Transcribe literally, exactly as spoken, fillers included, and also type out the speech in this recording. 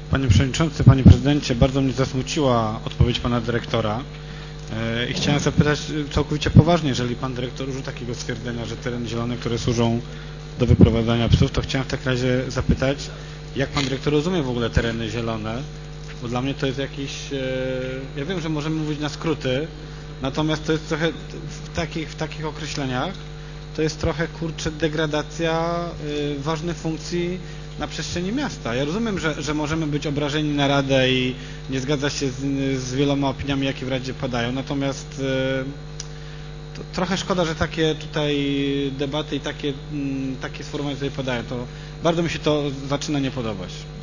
Panie Przewodniczący, Panie Prezydencie, bardzo mnie zasmuciła odpowiedź Pana Dyrektora i chciałem zapytać całkowicie poważnie, jeżeli Pan Dyrektor użył takiego stwierdzenia, że tereny zielone, które służą do wyprowadzania psów, to chciałem w takim razie zapytać, jak Pan Dyrektor rozumie w ogóle tereny zielone, bo dla mnie to jest jakiś, ja wiem, że możemy mówić na skróty, natomiast to jest trochę w takich, w takich określeniach, to jest trochę, kurczę, degradacja y, ważnych funkcji na przestrzeni miasta. Ja rozumiem, że, że możemy być obrażeni na Radę i nie zgadzać się z, z wieloma opiniami, jakie w Radzie padają, natomiast y, to trochę szkoda, że takie tutaj debaty i takie, y, takie sformułowania tutaj padają. To bardzo mi się to zaczyna nie podobać.